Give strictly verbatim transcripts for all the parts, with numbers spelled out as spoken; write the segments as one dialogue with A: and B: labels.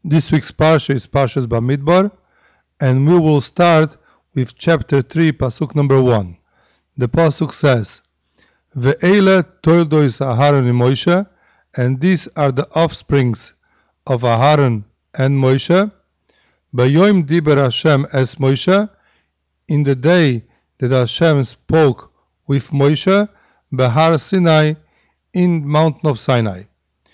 A: This week's parsha is Parshas Bamidbar, and we will start with chapter three, pasuk number one. The pasuk says, "Ve'ele toldois Aharon and Moshe," and these are the offsprings of Aharon and Moshe. "Bayoim diber Hashem es Moshe," in the day that Hashem spoke with Moshe, Behar Sinai, in mountain of Sinai.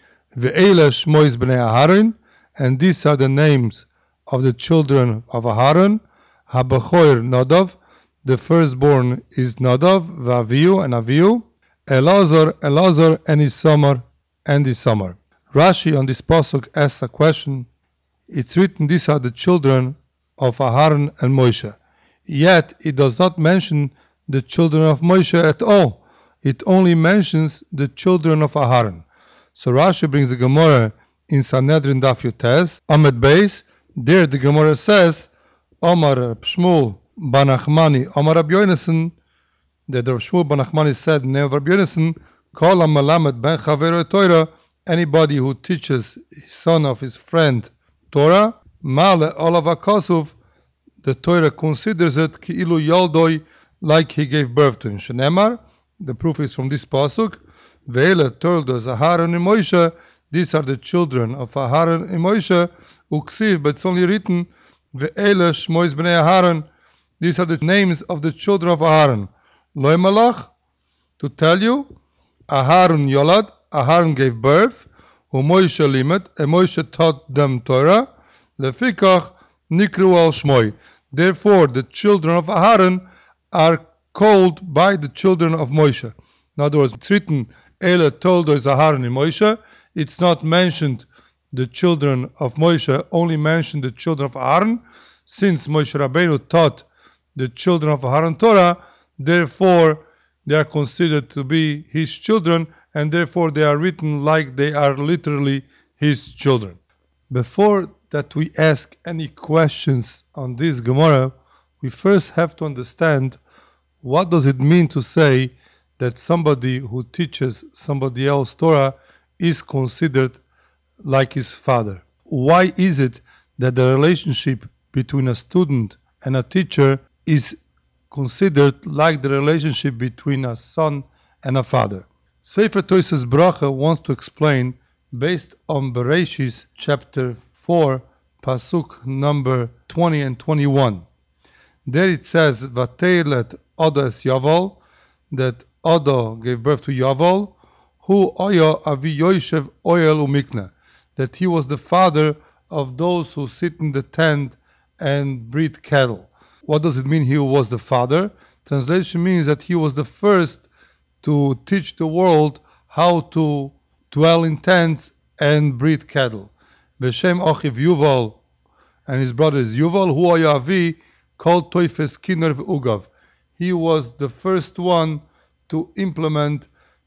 A: "Ve'ele shmois bnei Aharon," and these are the names of the children of Aharon. Habachoir Nadav, the firstborn is Nadav, Vaviu and Aviu. Elazar, Elazar, and Isamar, and Isamar. Rashi on this pasuk asks a question. It's written, these are the children of Aharon and Moshe. Yet it does not mention the children of Moshe at all. It only mentions the children of Aharon. So Rashi brings the Gemara in Sanhedrin Daf Yutes, Amud Beis. There the Gemara says, Omar Shmuel bar Nachmani, Omar Rabbi Yonasan, that Rabbi Shmuel bar Nachmani said, Name Rabbi Yonasan, Kol HaMelamed ben Chavero Torah, anybody who teaches his son of his friend Torah, Male Olav HaKosuf, the Torah considers it Ki'ilu Yoldoi, like he gave birth to him. Shenemar, the proof is from this pasuk, Ve'ele Toldos Aharon and Moshe, these are the children of Aharon and Moshe, Uksiv, but it's only written, Ve'ele Shmois bnei Aharon, these are the names of the children of Aharon. Loi malach, to tell you, Aharon Yolad, Aharon gave birth, U'Moshe limet, and Moshe taught them Torah, Lefikach nikru al Shmoi. Therefore, the children of Aharon are called by the children of Moshe. In other words, it's written, Ele toldos Aharon and Moshe. It's not mentioned the children of Moshe, only mentioned the children of Aharon. Since Moshe Rabbeinu taught the children of Aharon Torah, therefore they are considered to be his children, and therefore they are written like they are literally his children. Before that we ask any questions on this Gemara, we first have to understand what does it mean to say that somebody who teaches somebody else Torah is considered like his father. Why is it that the relationship between a student and a teacher is considered like the relationship between a son and a father? Sefer Tosfos Bracha wants to explain, based on Bereshis chapter four, pasuk number twenty and twenty-one. There it says, Vateilet Odo es Yaval, that Odo gave birth to Yaval, who Oyo Avi Yoshev Oyel Umikna, that he was the father of those who sit in the tent and breed cattle. What does it mean he was the father? Translation means that he was the first to teach the world how to dwell in tents and breed cattle. Beshem Ochiv Yuval, and his brother is Yuval, who Oyo Avi called Toifes Kinner Ugav. He was the first one to implement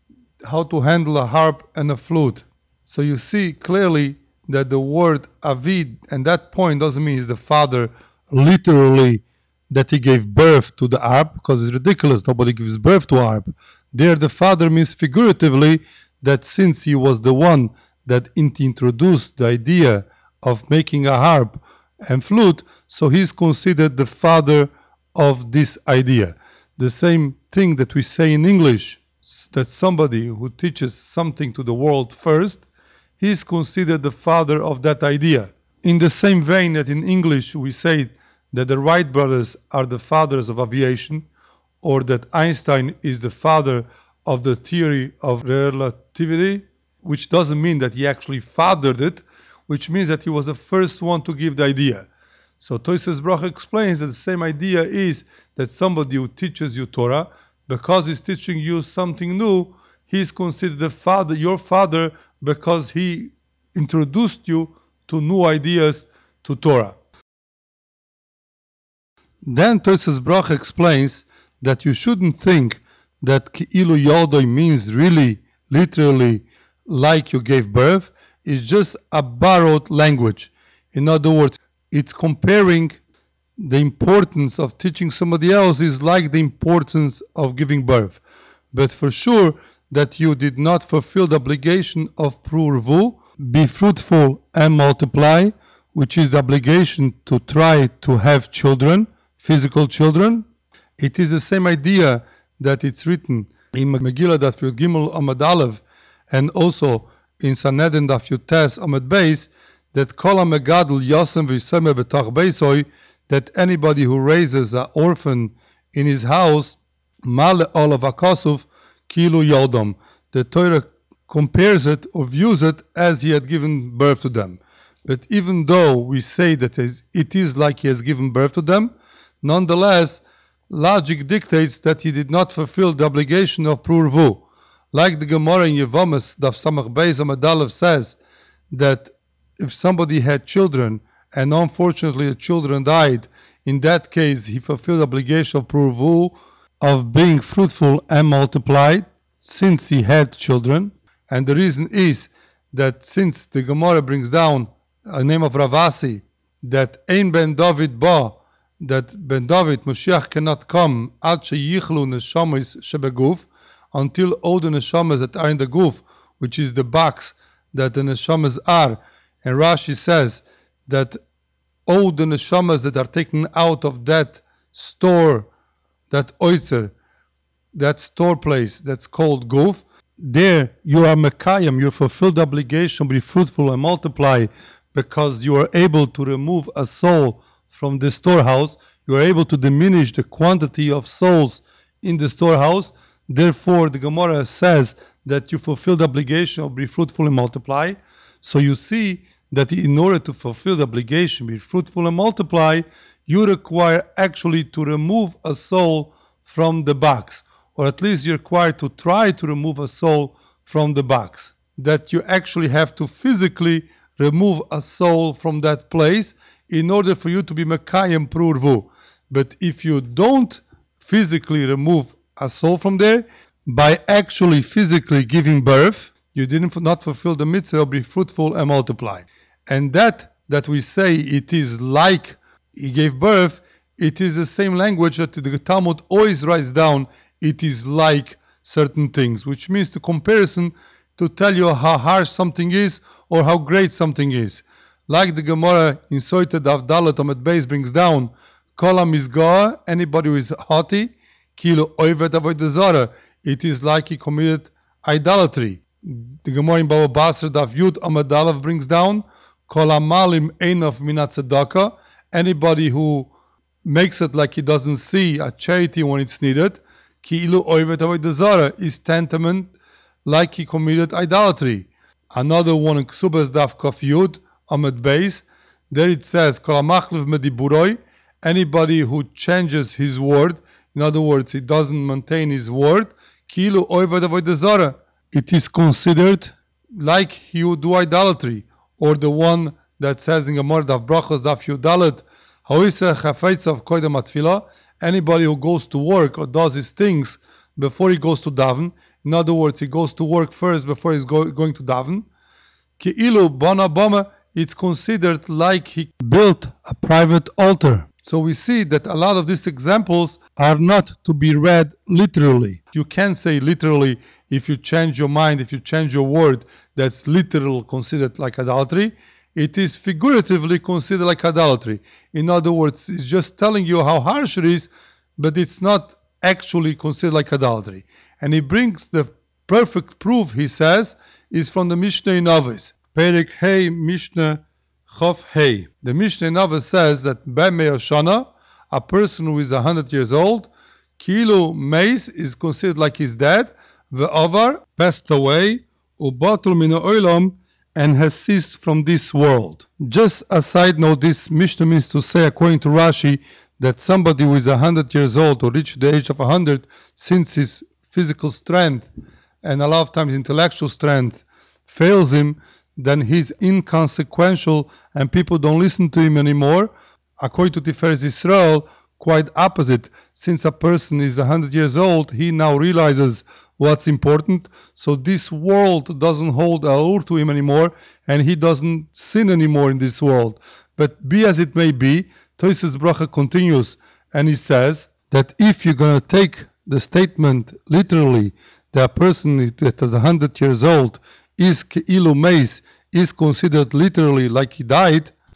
A: how to handle a harp and a flute. So you see clearly that the word Avid, and that point doesn't mean he's the father literally, that he gave birth to the harp, because it's ridiculous, nobody gives birth to a harp. There the father means figuratively that since he was the one that introduced the idea of making a harp and flute, so he's considered the father of this idea. The same thing that we say in English, that somebody who teaches something to the world first, he is considered the father of that idea. In the same vein that in English we say that the Wright brothers are the fathers of aviation, or that Einstein is the father of the theory of relativity, which doesn't mean that he actually fathered it, which means that he was the first one to give the idea. So Tosfos Bracha explains that the same idea is that somebody who teaches you Torah, because he's teaching you something new, he is considered the father, your father, because he introduced you to new ideas, to Torah. Then Tosfos Bracha explains that you shouldn't think that Ki'ilu Yoldoi means really, literally, like you gave birth. It's just a borrowed language. In other words, it's comparing the importance of teaching somebody else is like the importance of giving birth. But for sure that you did not fulfill the obligation of Pru'urvu, be fruitful and multiply, which is the obligation to try to have children, physical children. It is the same idea that it's written in Megillah Daf Yud Gimel Amud Aleph, and also in Sanhedrin Daf Yud Tes Amud Beis, that Kol HaMegadol Yosem V'Yisomeh B'Toch Beisoi, that anybody who raises an orphan in his house, Male Olav HaKosuf Kilu Yodom, the Torah compares it or views it as he had given birth to them. But even though we say that it is like he has given birth to them, nonetheless, logic dictates that he did not fulfill the obligation of Prurvu. Like the Gemara in Yevomis, Daf Samach Beis Amud Aleph says that if somebody had children and unfortunately the children died, in that case he fulfilled the obligation of Prurvu of being fruitful and multiplied since he had children. And the reason is that since the Gemara brings down a name of Ravasi, that Ein Ben David Ba, that Ben David, Moshiach cannot come Ad Sheyichlu Neshamas Shebeguf, until all the Neshamas that are in the Guf, which is the box that the Neshamas are. And Rashi says that all the Neshamas that are taken out of that store, that oitzer, that store place that's called Guf, there you are Mekayim, you fulfill the obligation, be fruitful and multiply, because you are able to remove a soul from the storehouse, you are able to diminish the quantity of souls in the storehouse. Therefore, the Gemara says that you fulfill the obligation of be fruitful and multiply. So you see that in order to fulfill the obligation, be fruitful and multiply, you require actually to remove a soul from the box, or at least you're required to try to remove a soul from the box. That you actually have to physically remove a soul from that place in order for you to be Mekayim Prurvu. But if you don't physically remove a soul from there, by actually physically giving birth, you didn't not fulfill the mitzvah of be fruitful and multiply. And that that we say it is like he gave birth, it is the same language that the Talmud always writes down, it is like certain things, which means the comparison to tell you how harsh something is or how great something is. Like the Gemara in Soita Daf Dalet Amud Beis brings down, Kol HaMizgah, anybody who is haughty, Kilo Oivet Avodah Zarah, it is like he committed idolatry. The Gemara in Baba Basra Daf Yud Amud Aleph brings down, Kol HaMalim Einav Minat Tzedakah, anybody who makes it like he doesn't see a charity when it's needed, Ki'ilu Oivet Avodah Zarah, is tantamount like he committed idolatry. Another one in Ksubas Daf Kaf Yud Amud Beis, there it says, Kol HaMachlev Mediburoi, anybody who changes his word, in other words, he doesn't maintain his word, Ki'ilu Oivet Avodah Zarah, it is considered like he would do idolatry. Or the one that says in Gemara Daf Brachos Daf Yud Dalet, Ha'oiseh Chafetz of Koydem HaTfilah, anybody who goes to work or does his things before he goes to daven, in other words, he goes to work first before he's go, going to daven, Ki'ilu Bana Bama, it's considered like he built a private altar. So we see that a lot of these examples are not to be read literally. You can say literally, if you change your mind, if you change your word, that's literal considered like idolatry. It is figuratively considered like idolatry. In other words, it's just telling you how harsh it is, but it's not actually considered like idolatry. And he brings the perfect proof, he says, is from the Mishnah in Avos. Perek Hey Mishnah Chof Hey. The Mishnah in Avos says that B'mei Oshana, a person who is one hundred years old, Kilu Meis is considered like he's dead, the Avar passed away, Ubatul Min Oilam, and has ceased from this world. Just a side note, this Mishnah means to say, according to Rashi, that somebody who is one hundred years old or reached the age of one hundred, since his physical strength and a lot of times intellectual strength fails him, then he's inconsequential and people don't listen to him anymore. According to Tiferes Yisrael, quite opposite. Since a person is one hundred years old, he now realizes what's important. So this world doesn't hold allure to him anymore, and he doesn't sin anymore in this world. But be as it may be, Tosis Bracha continues, and he says that if you're going to take the statement literally, that a person that is one hundred years old is Ke'ilu Meis, is considered literally like he died,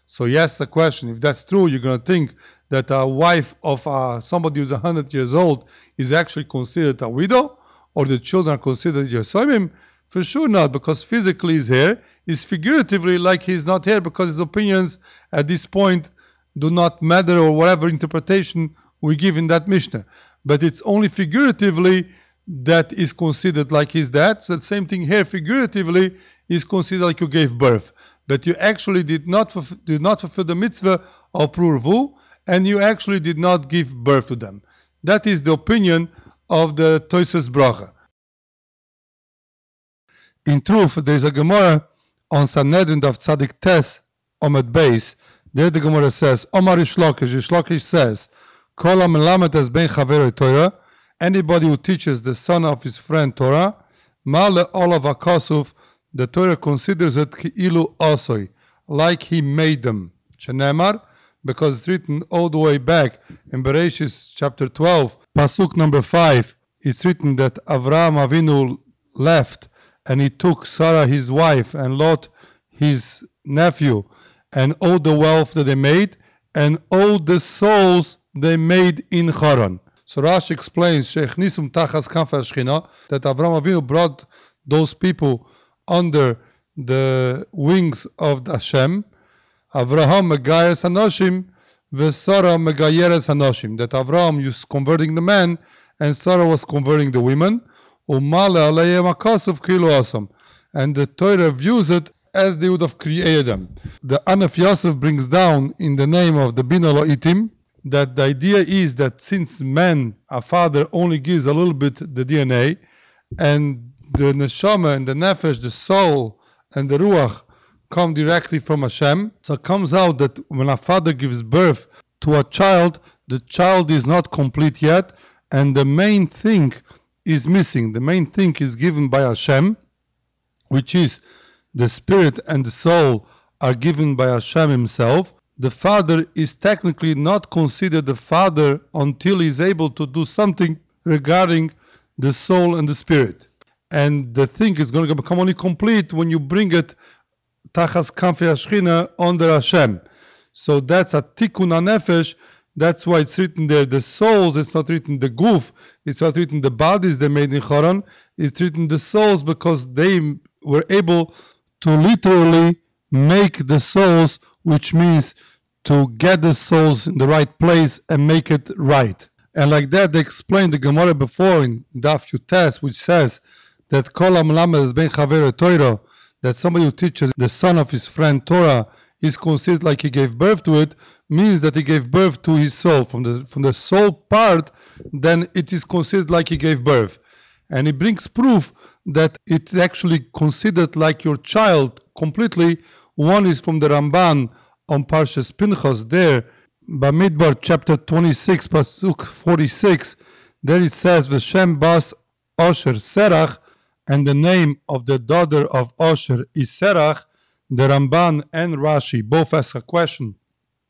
A: So he asks a question. If that's true, you're going to think that a wife of uh, somebody who's one hundred years old is actually considered a widow, or the children are considered Yesomim? For sure not, because physically he's here. He's figuratively like he's not here because his opinions at this point do not matter, or whatever interpretation we give in that Mishnah. But it's only figuratively that is considered like he's that. So the same thing here, figuratively, is considered like you gave birth. But you actually did not, fulf- did not fulfill the mitzvah of Prurvu, and you actually did not give birth to them. That is the opinion of the Toises Bracha. In truth, there is a Gemara on Sanhedrin of Tzadik Tes, Omed Beis. There the Gemara says, Omar Rish Lakish, Rish Lakish says, Kol ha-melamed es ben chaveroi Torah, anybody who teaches the son of his friend Torah, ma le'olav hakosuf, the Torah considers it ki'ilu asoi, like he made them. Shenemar, because it's written all the way back in Bereshis chapter twelve, pasuk number five, it's written that Avraham Avinu left, and he took Sarah his wife and Lot his nephew, and all the wealth that they made, and all the souls they made in Haran. So Rashi explains, Sheichnisum tachas kanfei Shechina, that Avraham Avinu brought those people under the wings of the Hashem. Avraham megayes hanoshim, v'Sarah megayeres hanoshim. That Avraham was converting the men, and Sarah was converting the women. Umale aleihem hakosuf kilu asam. And the Torah views it as they would have created them. The Anaf Yosef brings down in the name of the Bina Lo'itim that the idea is that since man, a father, only gives a little bit the D N A, and the neshama and the nefesh, the soul and the ruach come directly from Hashem, so it comes out that when a father gives birth to a child, the child is not complete yet, and the main thing is missing. The main thing is given by Hashem, which is the spirit and the soul are given by Hashem himself. The father is technically not considered the father until he is able to do something regarding the soul and the spirit. And the thing is going to become only complete when you bring it tachas kanfei Shechina under Hashem. So that's a tikkun hanefesh. That's why it's written there, the souls, it's not written the guf, it's not written the bodies they made in Haran, it's written the souls because they were able to literally make the souls, which means to get the souls in the right place and make it right. And like that, they explained the Gemara before in Daf Yutes, which says that Kol ha-melamed es ben chaveroi Torah, that somebody who teaches the son of his friend Torah is considered like he gave birth to it, means that he gave birth to his soul. From the from the soul part, then it is considered like he gave birth. And he brings proof that it's actually considered like your child completely. One is from the Ramban on Parshas Pinchas there, Bamidbar chapter twenty-six, pasuk forty-six. There it says, V'Shem bas Osher Serach, and the name of the daughter of Osher is Serach. The Ramban and Rashi both ask a question.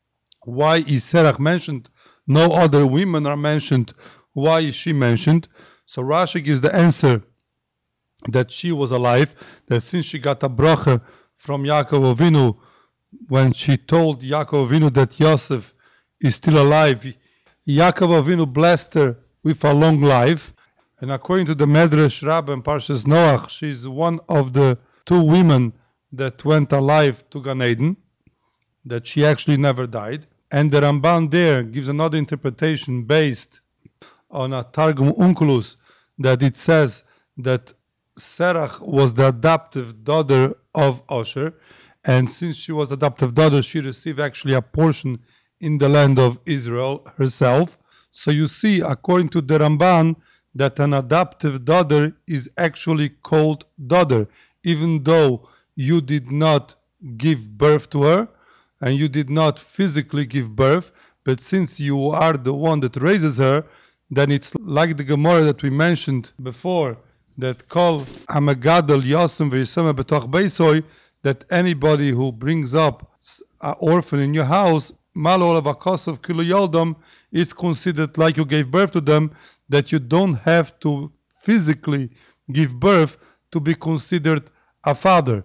A: Why is Serach mentioned? No other women are mentioned. Why is she mentioned? So Rashi gives the answer that she was alive, that since she got a bracha from Yaakov Avinu, when she told Yaakov Avinu that Yosef is still alive, Yaakov Avinu blessed her with a long life. And according to the Medrash Rabbah and Parshas Noach, she's one of the two women that went alive to Gan Eden, that she actually never died. And the Ramban there gives another interpretation based on a Targum Onkelos, that it says that Serach was the adoptive daughter of Osher, and since she was adoptive daughter, she received actually a portion in the land of Israel herself. So you see, according to the Ramban, that an adoptive daughter is actually called daughter, even though you did not give birth to her, and you did not physically give birth, but since you are the one that raises her, then it's like the Gemara that we mentioned before, that call Hamagadol Yosem V'Yisoma B'toch Beisoi, that anybody who brings up an orphan in your house, Malo Lavakosov Kilu Yoldom, is considered like you gave birth to them, that you don't have to physically give birth to be considered a father.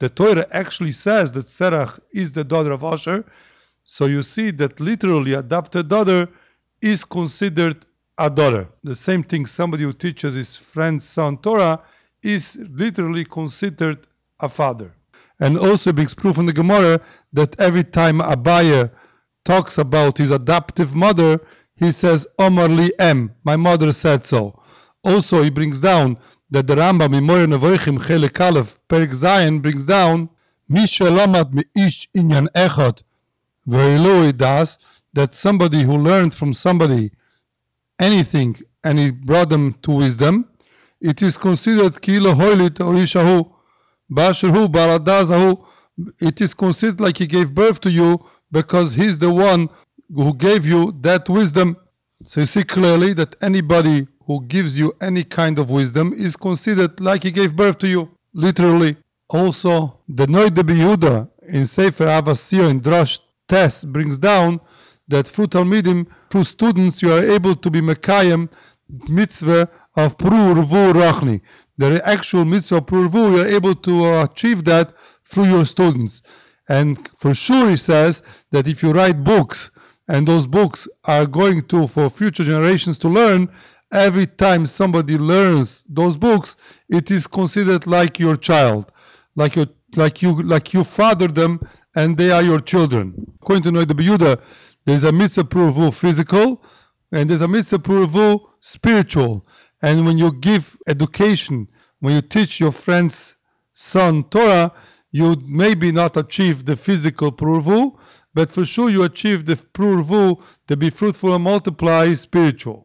A: the Torah actually says that Serach is the daughter of Asher, so you see that literally adopted daughter is considered a daughter. The same thing, somebody who teaches his friend's son Torah is literally considered a father. And also brings proof in the Gemara that every time Abaye talks about his adoptive mother, he says, Omar li em, my mother said so. Also, he brings down that the Rambam in Moyer Nevoichim Chelek Aleph Perek Zayin brings down Mi shelamad meish inyan echad ve'lo das, that somebody who learned from somebody anything and he brought them to wisdom, it is considered kilo hoilit or ishahu basherhu baladazahu. It is considered like he gave birth to you because he's the one who gave you that wisdom. So you see clearly that anybody who gives you any kind of wisdom is considered like he gave birth to you, literally. Also, the Noid de Yehuda in Sefer Avasio in Drash Tes brings down that through Talmidim, through students, you are able to be Mekayim mitzvah of Pru Urvu Rachni. The actual mitzvah of Pru Urvu, you are able to achieve that through your students. And for sure he says that if you write books, and those books are going to, for future generations to learn, every time somebody learns those books, it is considered like your child, like you, like you, like you fathered them, and they are your children. According to Noid de Yehuda, there's a mitzvah pruvu physical, and there's a mitzvah pruvu spiritual. And when you give education, when you teach your friend's son Torah, you maybe not achieve the physical pruvu, but for sure you achieve the pruvu to be fruitful and multiply spiritual.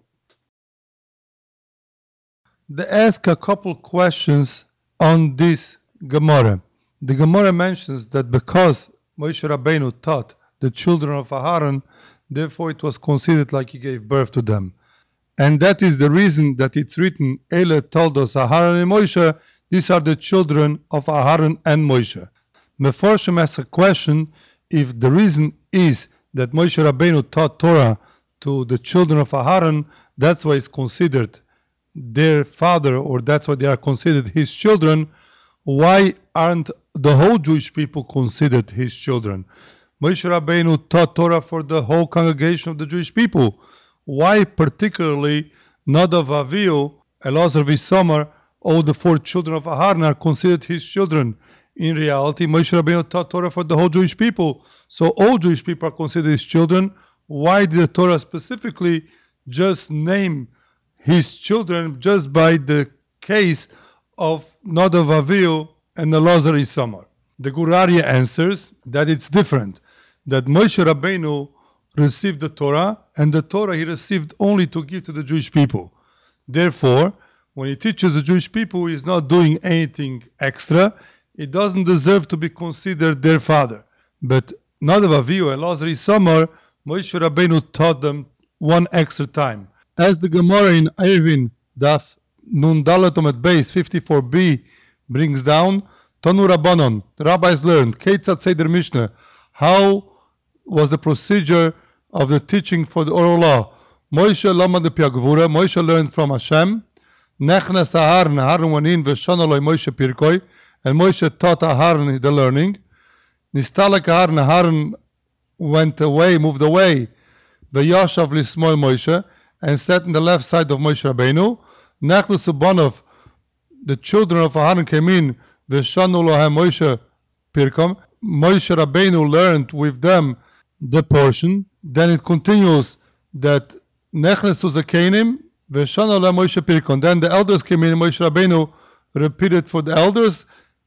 A: They ask a couple questions on this Gemara. The Gemara mentions that because Moshe Rabbeinu taught the children of Aharon, therefore it was considered like he gave birth to them. And that is the reason that it's written, Ele told us Aharon and Moshe, these are the children of Aharon and Moshe. Meforshim asks a question, if the reason is that Moshe Rabbeinu taught Torah to the children of Aharon, that's why it's considered their father, or that's why they are considered his children, why aren't the whole Jewish people considered his children? Moshe Rabbeinu taught Torah for the whole congregation of the Jewish people. Why particularly Nadav, Avihu, Elazar, Visamar, all the four children of Aharon are considered his children? In reality, Moshe Rabbeinu taught Torah for the whole Jewish people. So all Jewish people are considered his children. Why did the Torah specifically just name his children just by the case of Nadav, Avihu, and Elazar, Isamar? The Gur Aryeh answers that it's different. That Moshe Rabbeinu received the Torah, and the Torah he received only to give to the Jewish people. Therefore, when he teaches the Jewish people, he is not doing anything extra. It doesn't deserve to be considered their father. But Nadav, Avihu, Elazar, Isamar, Moshe Rabbeinu taught them one extra time. As the Gemara in Eruvin, Daf Nun Dalet Omed Beis fifty-four b brings down, Tanu Rabbanon, the rabbis learned, Keitzat Seder Mishnah, how was the procedure of the teaching for the oral law? Moshe Lamad de Piagvura, Moshe learned from Hashem, Nechnes Aharon, Aharon went in, Veshanaloi Moshe Pirkoi, and Moshe taught Aharon the learning. Nistalek Aharon, Aharon went away, moved away, Veyashav Lismol Moshe, and sat in the left side of Moshe Rabbeinu. Nechlus Ubanov, the children of Aharon came in, Veshanu Lohem Moshe Pirkom. Moshe Rabbeinu learned with them the portion. Then it continues that Nechnesu Zakenim, Veshanu Lohem Moshe Pirkom. Then the elders came in, Moshe Rabbeinu repeated for the elders.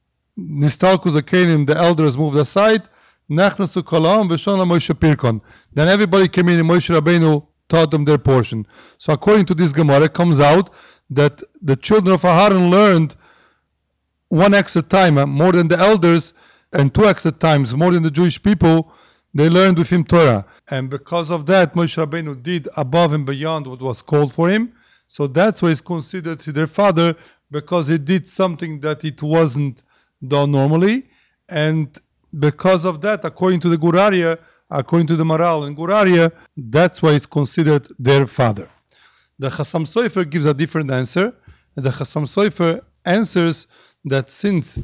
A: Nistalku Zakenim, the elders moved aside. Nechnesu Kolam, Veshanu Lohem Moshe Pirkom. Then everybody came in, and Moshe Rabbeinu taught them their portion. So according to this Gemara, it comes out that the children of Aharon learned one extra time, uh, more than the elders, and two extra times, more than the Jewish people, they learned with him Torah. And because of that, Moshe Rabbeinu did above and beyond what was called for him. So that's why he's considered their father, because he did something that it wasn't done normally. And because of that, according to the Gur Aryeh, according to the Maral and Gur Aryeh, that's why he's considered their father. The Chassam Sofer gives a different answer. And the Chassam Sofer answers that since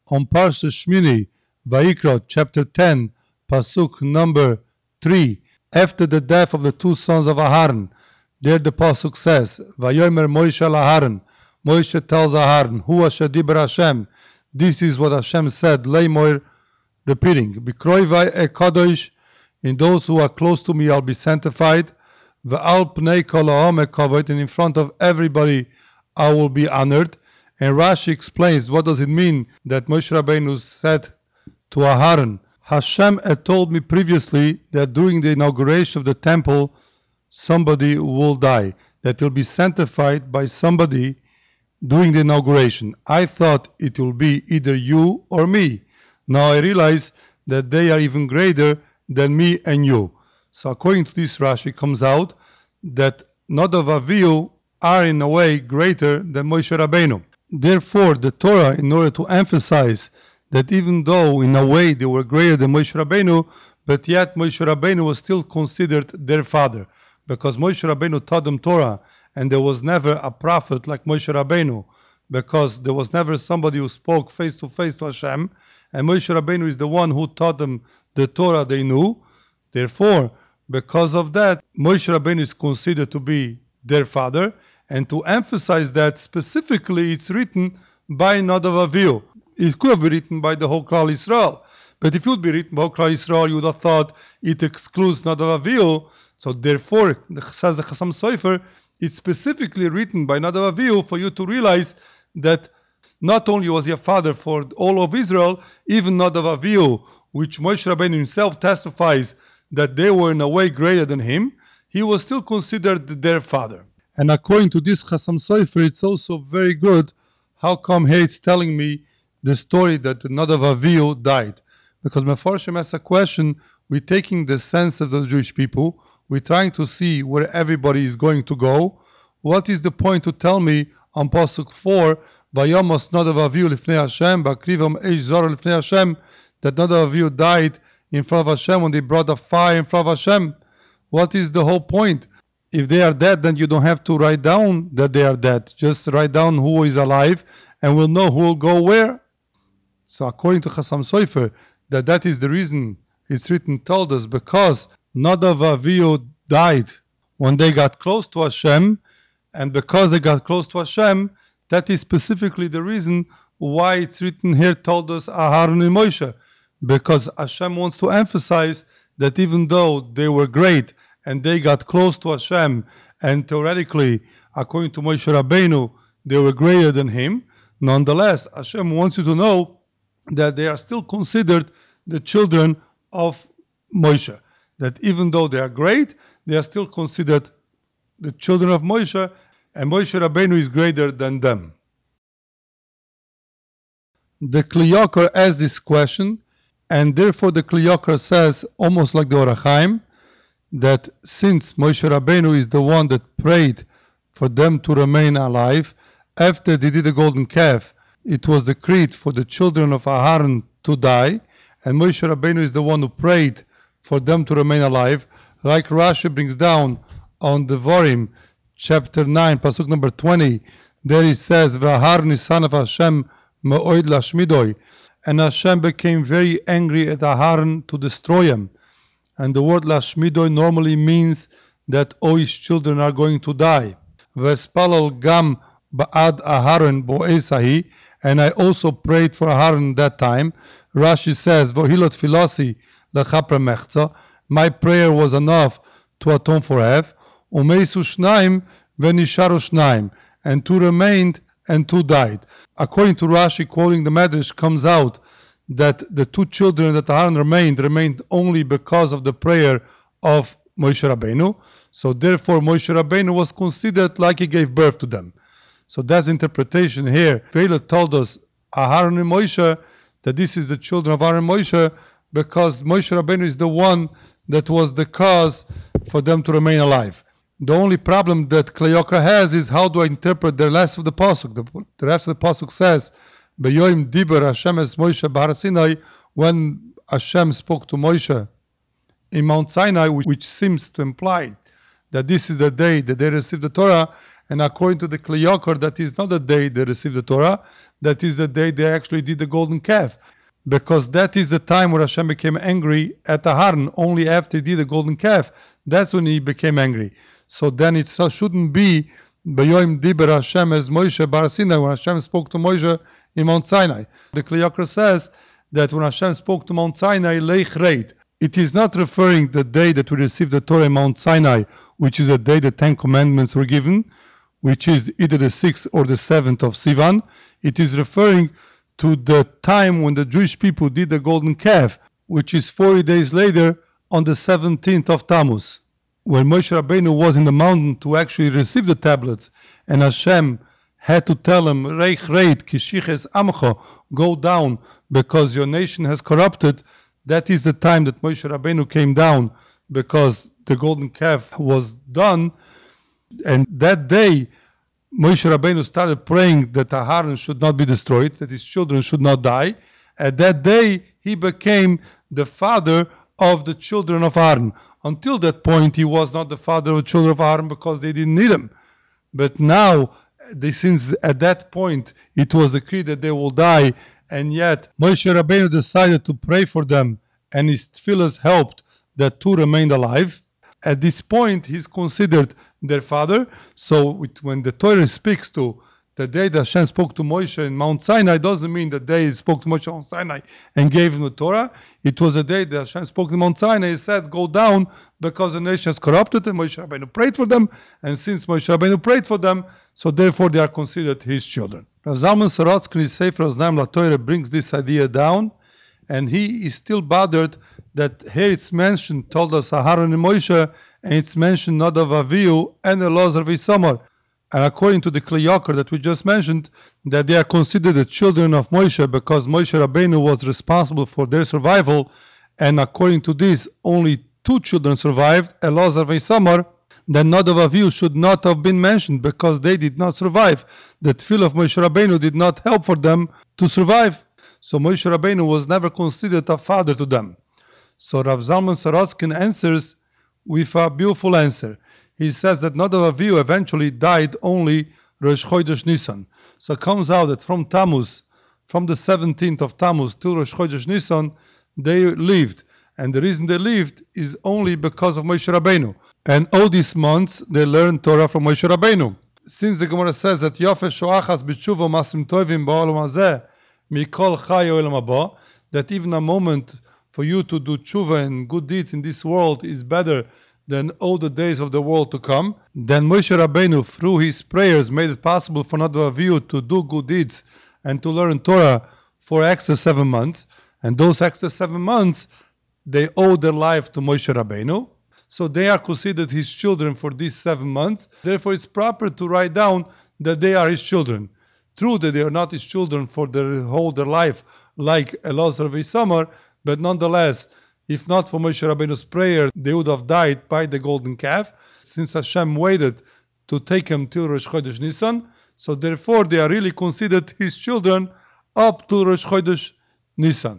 A: on Parshas Shmini, Vayikra, chapter ten, pasuk number three, after the death of the two sons of Aharon. There the pasuk says, Vayomer Moshe Aharon. Moshe tells Aharon, Hu asher diber Hashem. This is what Hashem said, Leimoir, repeating, Bikroivai ekadosh, in those who are close to me I'll be sanctified. Ve'al pnei kol ha'om ekavod, and in front of everybody I will be honored. And Rashi explains what does it mean that Moshe Rabbeinu said to Aharon, Hashem had told me previously that during the inauguration of the temple somebody will die, that will be sanctified by somebody during the inauguration. I thought it will be either you or me. Now I realize that they are even greater than me and you. So according to this Rashi, it comes out that Nadav Avihu are in a way greater than Moshe Rabbeinu. Therefore, the Torah, in order to emphasize that even though in a way they were greater than Moshe Rabbeinu, but yet Moshe Rabbeinu was still considered their father, because Moshe Rabbeinu taught them Torah, and there was never a prophet like Moshe Rabbeinu, because there was never somebody who spoke face to face to Hashem, and Moshe Rabbeinu is the one who taught them the Torah they knew. Therefore, because of that, Moshe Rabbeinu is considered to be their father, and to emphasize that specifically it's written by Nadav Avihu. It could have been written by the whole Klal Yisrael, but if it would be written by Klal Yisrael, you would have thought it excludes Nadav Avihu. So therefore, says the Chassam Sofer, it's specifically written by Nadav Avihu for you to realize that not only was he a father for all of Israel, even Nadav Avihu, which Moshe Rabbeinu himself testifies that they were in a way greater than him, he was still considered their father. And according to this Chassam Sofer, it's also very good. How come here it's telling me the story that Nadav Avihu died? Because Mefarshim asks a question, we're taking the sense of the Jewish people, we're trying to see where everybody is going to go. What is the point to tell me on Pasuk four, Vayamos Nadav Avihu lifnei Hashem, Bakrivam eish zora lifnei Hashem, that Nadav Avihu died in front of Hashem when they brought the fire in front of Hashem? What is the whole point? If they are dead, then you don't have to write down that they are dead. Just write down who is alive, and we'll know who will go where. So according to Chassam Sofer, that that is the reason it's written told us, because Nadav Avihu died when they got close to Hashem, and because they got close to Hashem, that is specifically the reason why it's written here told us Aharon and Moshe, because Hashem wants to emphasize that even though they were great and they got close to Hashem, and theoretically, according to Moshe Rabbeinu, they were greater than him, nonetheless, Hashem wants you to know that they are still considered the children of Moshe. That even though they are great, they are still considered the children of Moshe, and Moshe Rabbeinu is greater than them. The Kli Yakar asks this question, and therefore the Kli Yakar says, almost like the Or HaChaim, that since Moshe Rabbeinu is the one that prayed for them to remain alive, after they did the golden calf, it was decreed for the children of Aharon to die, and Moshe Rabbeinu is the one who prayed for them to remain alive, like Rashi brings down on Devarim, chapter nine, pasuk number twenty. There he says, "V'Aharon is son of Hashem me'oid lashmidoi," and Hashem became very angry at Aharon to destroy him. And the word lashmidoi normally means that all his children are going to die. V'espalal gam ba'ad Aharon bo'esahi, and I also prayed for Aharon that time. Rashi says, "V'hilot filosi lechapra mechza," my prayer was enough to atone for half. Umeisu shnaim v'nisharu shnaim, and two remained and two died. According to Rashi, quoting the Medrash, comes out that the two children that Aharon remained, remained only because of the prayer of Moshe Rabbeinu. So therefore Moshe Rabbeinu was considered like he gave birth to them. So that's interpretation here. Vela told us, Aharon and Moshe, that this is the children of Aharon and Moshe, because Moshe Rabbeinu is the one that was the cause for them to remain alive. The only problem that Kli Yakar has is how do I interpret the rest of the pasuk. The, the rest of the pasuk says, "Beyoim diber Hashem es Moshe b'Har Sinai," when Hashem spoke to Moshe in Mount Sinai, which, which seems to imply that this is the day that they received the Torah, And according to the Kli Yakar, that is not the day they received the Torah, that is the day they actually did the golden calf. Because that is the time where Hashem became angry at Aharon, only after he did the golden calf. That's when he became angry. So then it shouldn't be B'yoim Diber Hashem as Moshe Bar Sinai, when Hashem spoke to Moshe in Mount Sinai. The Kli Yakar says that when Hashem spoke to Mount Sinai, Leich Reit, it is not referring the day that we received the Torah in Mount Sinai, which is the day the Ten Commandments were given, which is either the sixth or the seventh of Sivan. It is referring to the time when the Jewish people did the golden calf, which is forty days later on the seventeenth of Tammuz, when Moshe Rabbeinu was in the mountain to actually receive the tablets, and Hashem had to tell him, Reich Reit, Kishiches Amcha, go down because your nation has corrupted. That is the time that Moshe Rabbeinu came down because the golden calf was done. And that day, Moshe Rabbeinu started praying that Aharon should not be destroyed, that his children should not die. At that day, he became the father of the children of Aaron. Until that point, he was not the father of the children of Aaron because they didn't need him. But now, they, since at that point it was decreed that they will die, and yet Moshe Rabbeinu decided to pray for them, and his tefillahs helped that two remained alive. At this point, he's considered their father. So it, when the Torah speaks to the day that Hashem spoke to Moshe in Mount Sinai, doesn't mean the day he spoke to Moshe on Sinai and gave him the Torah. It was the day that Hashem spoke to Mount Sinai. He said, go down because the nation is corrupted, and Moshe Rabbeinu prayed for them. And since Moshe Rabbeinu prayed for them, so therefore they are considered his children. Rav Zalman Sorotzky in his Sefer Oznaim LaTorah brings this idea down, and he is still bothered that here it's mentioned, told us Aharon and Moshe, and it's mentioned Nadav Avihu and Elazar v'Isamar. And according to the Kli Yakar that we just mentioned, that they are considered the children of Moshe because Moshe Rabbeinu was responsible for their survival, and according to this, only two children survived, Elazar v'Isamar. Then Nadav Avihu should not have been mentioned because they did not survive. The tefillah of Moshe Rabbeinu did not help for them to survive. So Moshe Rabbeinu was never considered a father to them. So Rav Zalman Sorotzky answers with a beautiful answer. He says that Nadav Avihu eventually died only Rosh Chodesh Nisan. So it comes out that from Tammuz, from the seventeenth of Tammuz to Rosh Chodesh Nisan, they lived. And the reason they lived is only because of Moshe Rabbeinu. And all these months, they learned Torah from Moshe Rabbeinu. Since the Gemara says that Yofesh Shoachas B'tshuva Masim Tovim Ba'olam Hazeh Mikol Chai Olam Haba, that even a moment for you to do tshuva and good deeds in this world is better than all the days of the world to come. Then Moshe Rabbeinu, through his prayers, made it possible for Nadav Avihu to do good deeds and to learn Torah for extra seven months. And those extra seven months, they owe their life to Moshe Rabbeinu. So they are considered his children for these seven months. Therefore, it's proper to write down that they are his children. True that they are not his children for their whole their life, like Elazar v'Isamar, but nonetheless, if not for Moshe Rabbeinu's prayer, they would have died by the golden calf. Since Hashem waited to take him till Rosh Chodesh Nisan, so therefore they are really considered his children up to Rosh Chodesh Nisan.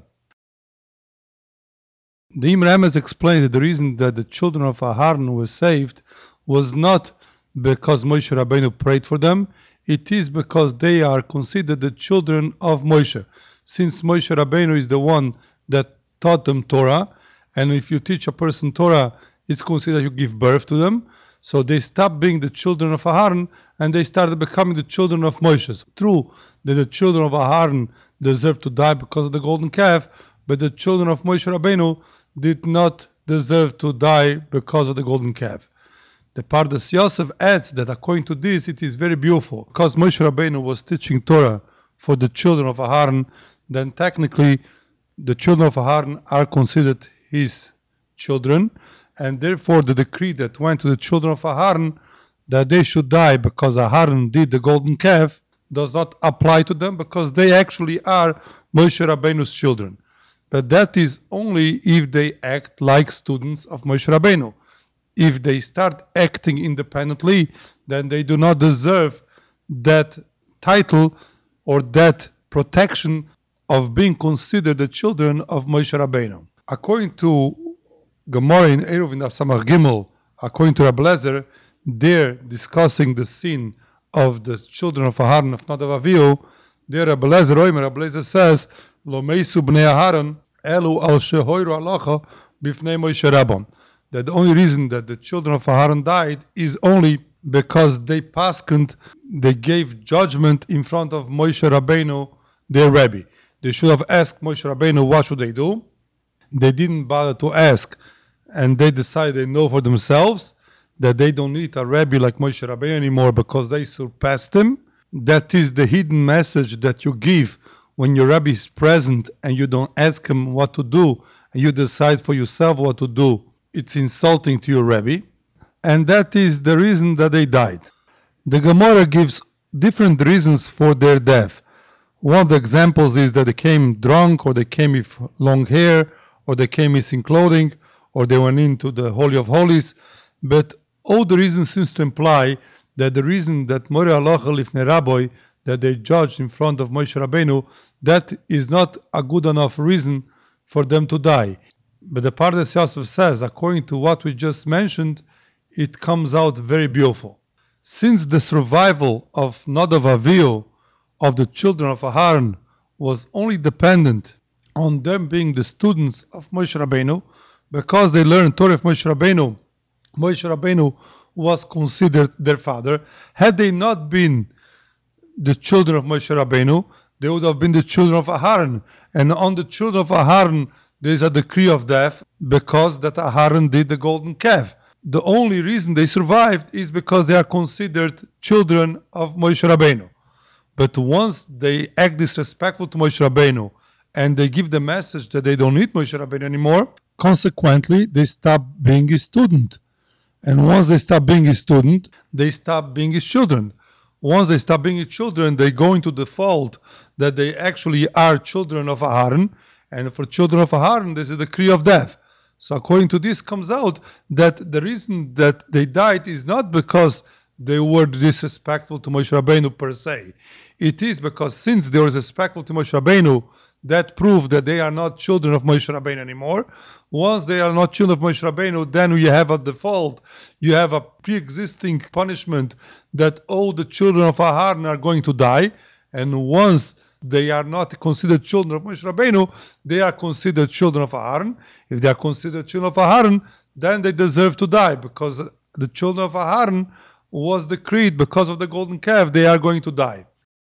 A: The Imre Emes explains that the reason that the children of Aharon were saved was not because Moshe Rabbeinu prayed for them. It is because they are considered the children of Moshe. Since Moshe Rabbeinu is the one that taught them Torah, and if you teach a person Torah, it's considered you give birth to them. So they stopped being the children of Aharon, and they started becoming the children of Moshe. So true that the children of Aharon deserve to die because of the golden calf, but the children of Moshe Rabbeinu did not deserve to die because of the golden calf. The Pardes Yosef adds that according to this, it is very beautiful. Because Moshe Rabbeinu was teaching Torah for the children of Aharon, then technically the children of Aharon are considered his children, and therefore the decree that went to the children of Aharon that they should die because Aharon did the golden calf does not apply to them because they actually are Moshe Rabbeinu's children. But that is only if they act like students of Moshe Rabbeinu. If they start acting independently, then they do not deserve that title or that protection of being considered the children of Moshe Rabbeinu. According to Gemara in Eruvin of Samach Gimel, according to Rabbi Lezer, there discussing the sin of the children of Aharon of Nadav Avihu, there Rabbi Eliezer Oimer, Rabbi Eliezer says, Lo meisu bnei Aharon elu al shehoiru halacha bifnei Moshe Rabbon. That the only reason that the children of Aharon died is only because they paskened, they gave judgment in front of Moshe Rabbeinu, their Rebbe. They should have asked Moshe Rabbeinu what should they do. They didn't bother to ask, and they decided they know for themselves that they don't need a Rebbe like Moshe Rabbeinu anymore because they surpassed him. That is the hidden message that you give when your Rebbe is present and you don't ask him what to do, and you decide for yourself what to do. It's insulting to your Rebbe. And that is the reason that they died. The Gemara gives different reasons for their death. One of the examples is that they came drunk, or they came with long hair, or they came missing clothing, or they went into the Holy of Holies. But all the reasons seems to imply that the reason that Moreh Halacha Lifnei Rabbi, that they judged in front of Moshe Rabbeinu, that is not a good enough reason for them to die. But the Pardes Yosef says, according to what we just mentioned, it comes out very beautiful. Since the survival of Nadav Avihu, of the children of Aharon, was only dependent on them being the students of Moshe Rabbeinu, because they learned Torah of Moshe Rabbeinu, Moshe Rabbeinu was considered their father. Had they not been the children of Moshe Rabbeinu, they would have been the children of Aharon. And on the children of Aharon, there is a decree of death because that Aharon did the golden calf. The only reason they survived is because they are considered children of Moshe Rabbeinu. But once they act disrespectful to Moshe Rabbeinu and they give the message that they don't need Moshe Rabbeinu anymore, consequently they stop being his student. And once they stop being his student, they stop being his children. Once they stop being his children, they go into the fault that they actually are children of Aharon. And for children of Aharon, there's a decree of death. So according to this comes out that the reason that they died is not because they were disrespectful to Moshe Rabbeinu per se. It is because since they were disrespectful to Moshe Rabbeinu, that proved that they are not children of Moshe Rabbeinu anymore. Once they are not children of Moshe Rabbeinu, then you have a default, you have a pre-existing punishment that all the children of Aharon are going to die. And once they are not considered children of Moshe Rabbeinu, they are considered children of Aharon. If they are considered children of Aharon, then they deserve to die, because the children of Aharon was decreed because of the golden calf, they are going to die.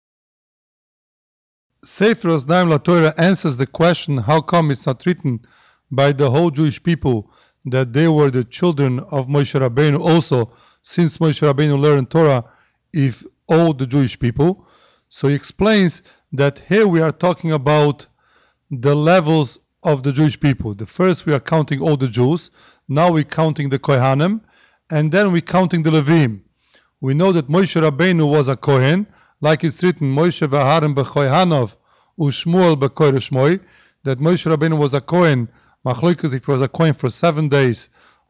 A: Sefer Oznaim LaTorah answers the question, how come it's not written by the whole Jewish people that they were the children of Moshe Rabbeinu also, since Moshe Rabbeinu learned Torah, if all the Jewish people? So he explains that here we are talking about the levels of the Jewish people. The first we are counting all the Jews, now we're counting the Kohanim, and then we're counting the Levim. We know that Moshe Rabbeinu was a Kohen, like it's written, Moshe v'Aharon b'Kohanov u'Shmuel b'Koresh Shmoi, that Moshe Rabbeinu was a Kohen, Machlokas if he was a Kohen for seven days,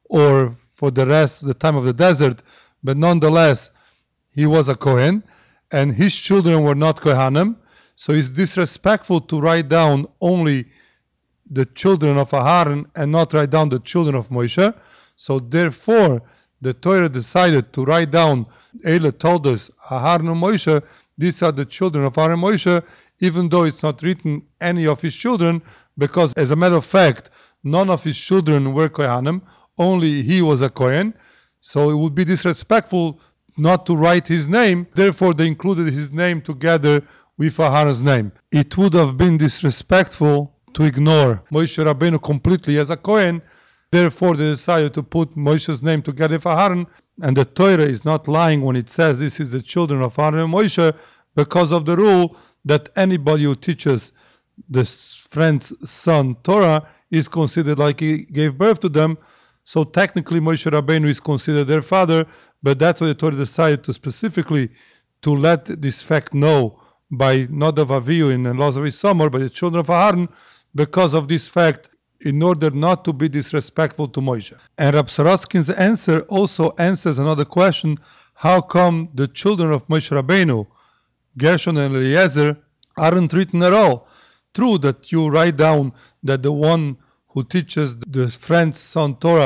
A: or for the rest of the time of the desert, but nonetheless, he was a Kohen, and his children were not Kohanim, so it's disrespectful to write down only the children of Aharon and not write down the children of Moshe. So therefore, the Torah decided to write down, Eile told us, Aharon and Moshe, these are the children of Aharon and Moshe, even though it's not written any of his children, because as a matter of fact, none of his children were Kohanim, only he was a Kohen, so it would be disrespectful not to write his name, therefore they included his name together with Aharon's name. It would have been disrespectful to ignore Moshe Rabbeinu completely as a Kohen, therefore they decided to put Moshe's name together with Aharon, and the Torah is not lying when it says this is the children of Aharon and Moshe, because of the rule that anybody who teaches the friend's son Torah is considered like he gave birth to them. So technically Moshe Rabbeinu is considered their father, but that's why the Torah decided to specifically to let this fact know by Nadav Avihu in Elazar Summer, by the children of Aharon, because of this fact, in order not to be disrespectful to Moshe. And Rab Sorotskin's answer also answers another question, how come the children of Moshe Rabbeinu, Gershon and Eliezer, aren't written at all? True that you write down that the one who teaches the friend's son Torah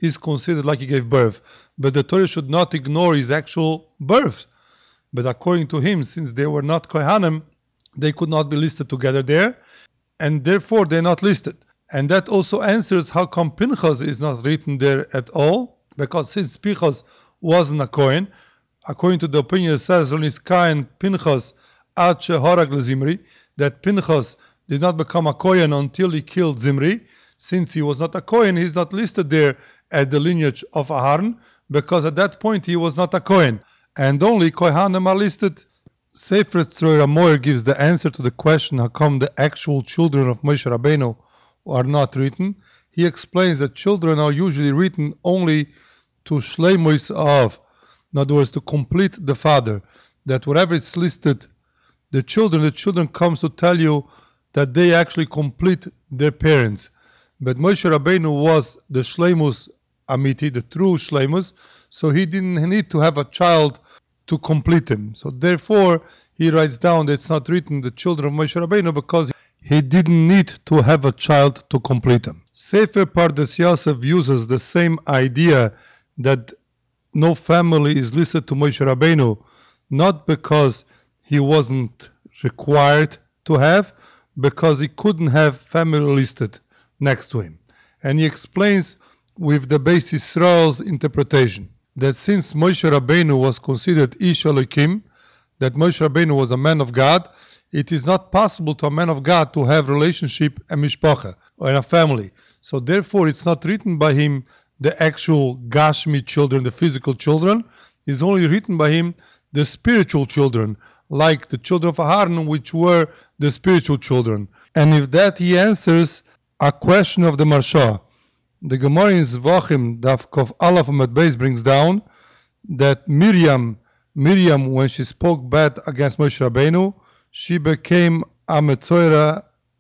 A: is considered like he gave birth. But the Torah should not ignore his actual birth. But according to him, since they were not Kohanim, they could not be listed together there, and therefore they're not listed. And that also answers how come Pinchas is not written there at all, because since Pinchas wasn't a Kohen, according to the opinion it says only Kain Pinchas ad sheharag leZimri, that Pinchas did not become a Kohen until he killed Zimri. Since he was not a Kohen, he's not listed there at the lineage of Aharon, because at that point he was not a Kohen, and only Kohanim are listed. Sefer Tzroir HaMoer gives the answer to the question how come the actual children of Moshe Rabbeinu are not written. He explains that children are usually written only to shleimos of, in other words, to complete the father. That whatever is listed, the children, the children comes to tell you that they actually complete their parents. But Moshe Rabbeinu was the shleimus amiti, the true shleimus, so he didn't need to have a child to complete him. So therefore, he writes down that it's not written the children of Moshe Rabbeinu because he didn't need to have a child to complete him. Sefer Pardes Yosef uses the same idea that no family is listed to Moshe Rabbeinu, not because he wasn't required to have, because he couldn't have family listed next to him. And he explains with the Beis Yisrael's interpretation that since Moshe Rabbeinu was considered Ish Elokim, that Moshe Rabbeinu was a man of God, it is not possible to a man of God to have relationship and mishpacha, or in a family. So therefore it's not written by him the actual Gashmi children, the physical children. It's only written by him the spiritual children, like the children of Aharon, which were the spiritual children. And if that he answers a question of the Marsha. The Gemara in Zvachim, Daf Kov Aleph Amud Beis, brings down that Miriam, Miriam, when she spoke bad against Moshe Rabbeinu, she became a Metzoira,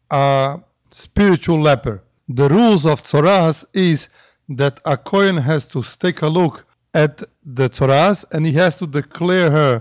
A: a spiritual leper. The rules of Tzoras is that a Kohen has to take a look at the Tzoras and he has to declare her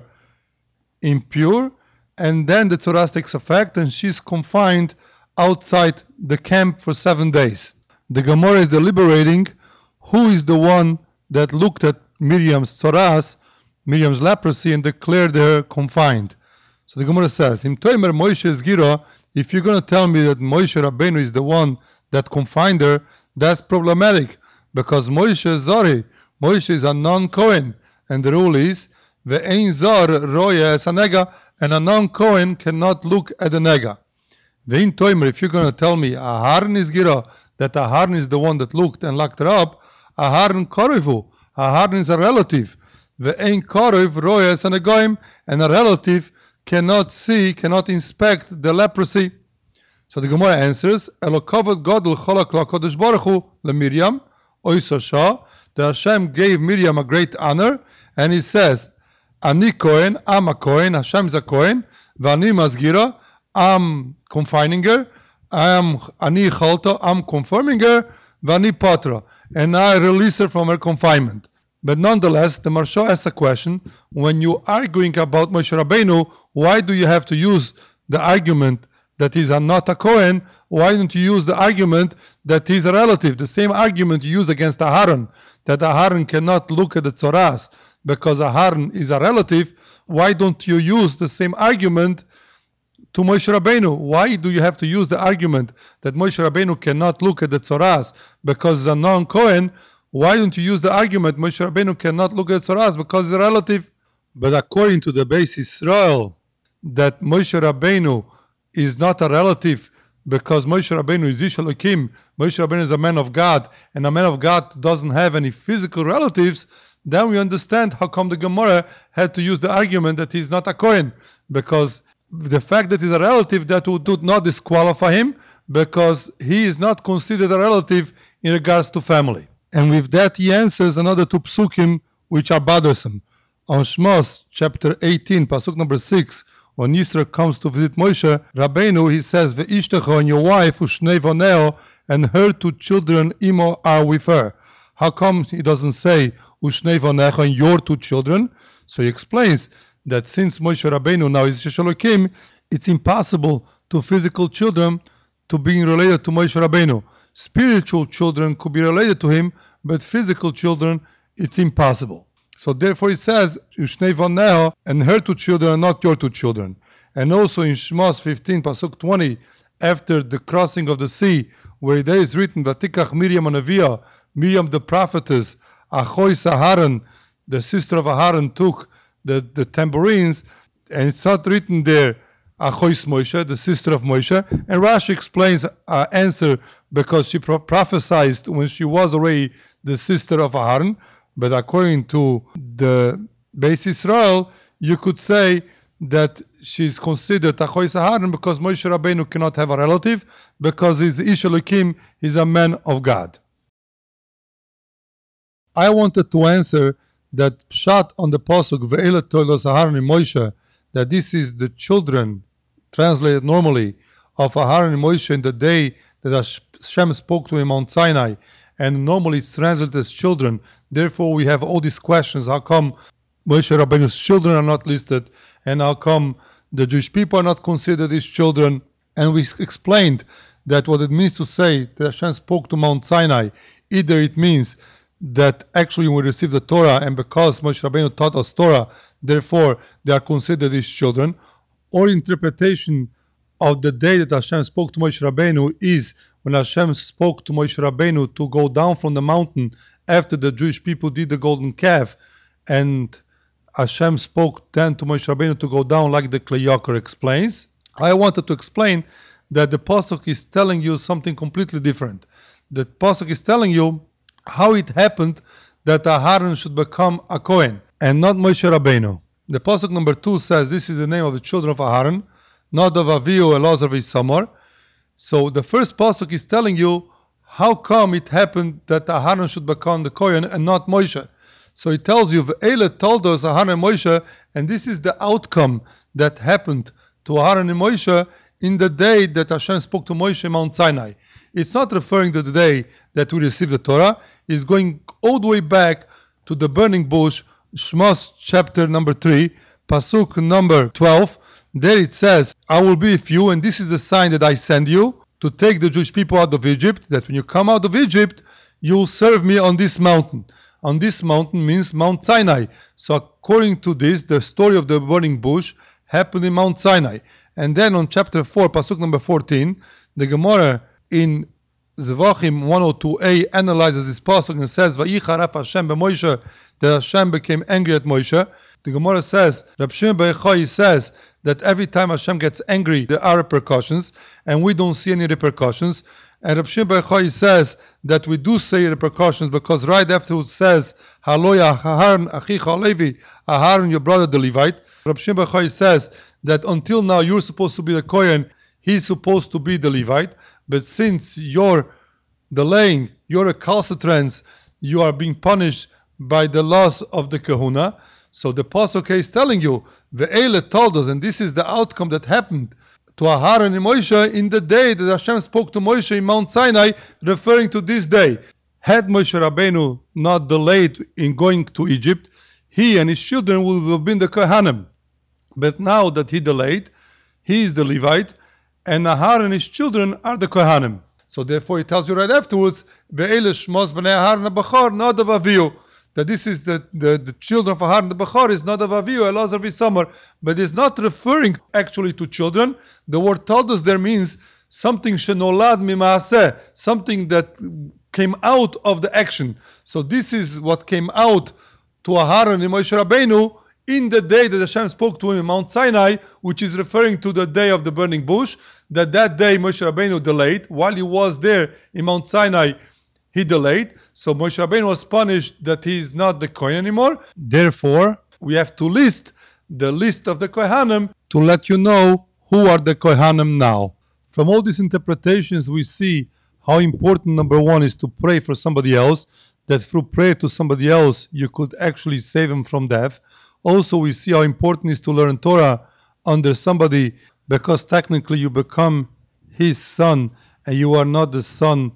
A: impure, and then the Tzoras takes effect and she's confined outside the camp for seven days. The Gemara is deliberating who is the one that looked at Miriam's Tzoras, Miriam's leprosy, and declared her confined. So the Gemara says, Im toimer Moshe Zgira, if you're going to tell me that Moshe Rabbeinu is the one that confined her, that's problematic, because Moshe Zari, Moshe is a non-Kohen, and the rule is, Ve'ein Zar roya es a nega, and a non-Kohen cannot look at the nega. Ve'in toimer, if you're going to tell me Aharon is Gira, that Aharon is the one that looked and locked her up, Aharon Korevu, Aharon is a relative. Ve'ein Korev roya es a negoim, and a relative cannot see, cannot inspect the leprosy. So the Gemara answers, Elokavad Godel Cholak LaKodesh Baruch Hu LeMiriam, Oisosha, that Hashem gave Miriam a great honor, and he says, Ani Kohen, I'm a Kohen, Hashem is a Kohen, V'ani Mazgira, I'm confining her, I am Ani Chalta, I'm confirming her, V'ani Patra, and I release her from her confinement. But nonetheless, the Marsha asks a question, when you're arguing about Moshe Rabbeinu, why do you have to use the argument that he's not a Kohen? Why don't you use the argument that he's a relative? The same argument you use against Aharon, that Aharon cannot look at the Tzoras because Aharon is a relative. Why don't you use the same argument to Moshe Rabbeinu? Why do you have to use the argument that Moshe Rabbeinu cannot look at the Tzoras because he's a non-Kohen? Why don't you use the argument Moshe Rabbeinu cannot look at Tzoras because he's a relative? But according to the Beis Yisrael, that Moshe Rabbeinu is not a relative because Moshe Rabbeinu is Ish Elokim, Moshe Rabbeinu is a man of God, and a man of God doesn't have any physical relatives, then we understand how come the Gemara had to use the argument that he's not a Kohen, because the fact that he's a relative, that would not disqualify him, because he is not considered a relative in regards to family. And with that he answers another two psukim which are bothersome. On Shmos, chapter eighteen, pasuk number six, when Yisro comes to visit Moshe Rabbeinu, he says, Ve'ishtecho, and your wife, Ushnei voneo, and her two children, Imo, are with her. How come he doesn't say, Ushnei vonecho, and your two children? So he explains that since Moshe Rabbeinu now is Ish Elokim, it's impossible to physical children to being related to Moshe Rabbeinu. spiritual children could be related to him, but physical children, it's impossible. So therefore he says, Ushnei vaneho, and her two children are not your two children. And also in Shmos fifteen, Pasuk twenty, after the crossing of the sea, where there is written, Vatikach Miriam Anavia, Miriam the prophetess, Achoi Saharan, the sister of Aharon, took the, the tambourines, and it's not written there, Achois Moshe, the sister of Moshe. And Rashi explains uh, answer because she pro- prophesied when she was already the sister of Aharon. But according to the Beis Israel, you could say that she's considered Achois Aharon because Moshe Rabbeinu cannot have a relative, because he's Ish Elokim, he's a man of God. I wanted to answer that pshat on the pasuk Ve'ele Tolos Aharon and Moshe, that this is the children, translated normally, of Aharon and Moshe in the day that Hashem spoke to him on Sinai, and normally it's translated as children. Therefore we have all these questions. How come Moshe Rabbeinu's children are not listed, and how come the Jewish people are not considered his children? And we explained that what it means to say that Hashem spoke to Mount Sinai, either it means that actually we received the Torah, and because Moshe Rabbeinu taught us Torah, therefore they are considered his children, or interpretation of the day that Hashem spoke to Moshe Rabbeinu is when Hashem spoke to Moshe Rabbeinu to go down from the mountain after the Jewish people did the golden calf, and Hashem spoke then to Moshe Rabbeinu to go down, like the Kli Yakar explains. I wanted to explain that the pasuk is telling you something completely different. The pasuk is telling you how it happened that Aharon should become a Kohen and not Moshe Rabbeinu. The pasuk number two says this is the name of the children of Aharon, Nadav, Avihu, Elazar, V'isamar. So the first pasuk is telling you how come it happened that Aharon should become the Kohen and not Moshe. So it tells you Ve'ele told us Aharon and Moshe, and this is the outcome that happened to Aharon and Moshe in the day that Hashem spoke to Moshe Mount Sinai. It's not referring to the day that we received the Torah. It's going all the way back to the burning bush, Shmos chapter number three, Pasuk number twelve. There it says, I will be with you, and this is the sign that I send you to take the Jewish people out of Egypt, that when you come out of Egypt, you will serve me on this mountain. On this mountain means Mount Sinai. So according to this, the story of the burning bush happened in Mount Sinai. And then on chapter four, Pasuk number fourteen, the Gemara in Zvachim one oh two a analyzes this pasuk and says, Vayicharaf Hashem b'Moshe, that Hashem became angry at Moshe. The Gemara says, Rab Shimon bar Yochai says that every time Hashem gets angry, there are repercussions, and we don't see any repercussions. And Rab Shimon bar Yochai says that we do see repercussions, because right after it says, Haloya Aharon achicha Levi, Aharon your brother the Levite. Rab Shimon bar Yochai says that until now you're supposed to be the Kohen, he's supposed to be the Levite. But since you're delaying, you're a recalcitrance, you are being punished by the loss of the kahuna. So the pasuk is telling you, Ve'ele told us, and this is the outcome that happened to Aharon and Moshe in the day that Hashem spoke to Moshe in Mount Sinai, referring to this day. Had Moshe Rabbeinu not delayed in going to Egypt, he and his children would have been the Kohanim. But now that he delayed, he is the Levite, and Aharon and his children are the Kohanim. So therefore he tells you right afterwards, Ve'ele shmos b'nei Aharon ha'bachor nadav avihu, that this is the, the, the children of Aharon the Bachor is nadav avihu, Elazar v'Isamar, but it's not referring actually to children. The word told us there means something shenolad mimaaseh, something that came out of the action. So this is what came out to Aharon and Moshe Rabbeinu in the day that Hashem spoke to him in Mount Sinai, which is referring to the day of the burning bush, that that day Moshe Rabbeinu delayed. While he was there in Mount Sinai, he delayed. So Moshe Rabbeinu was punished that he is not the Kohen anymore. Therefore, we have to list the list of the Kohanim to let you know who are the Kohanim now. From all these interpretations, we see how important, number one, is to pray for somebody else, that through prayer to somebody else, you could actually save him from death. Also, we see how important it is to learn Torah under somebody, because technically you become his son, and you are not the son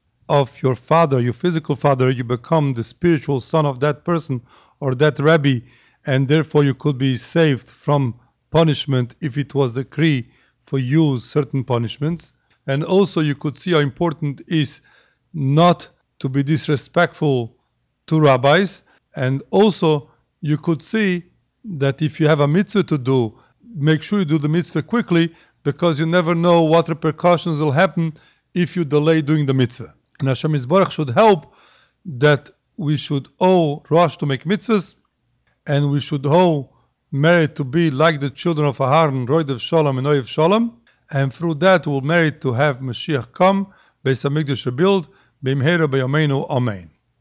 A: of your father, your physical father. You become the spiritual son of that person or that rabbi, and therefore you could be saved from punishment if it was decreed for you certain punishments. And also you could see how important it is not to be disrespectful to rabbis. And also you could see that if you have a mitzvah to do, make sure you do the mitzvah quickly, because you never know what repercussions will happen if you delay doing the mitzvah. And Hashem Yisborach should help that we should all rush to make mitzvahs, and we should all merit to be like the children of Aharon, Roidev Shalom and Oyev Shalom, and through that we'll merit to have Mashiach come, Beis HaMikdash rebuild, B'imheira B'yameinu, Amen.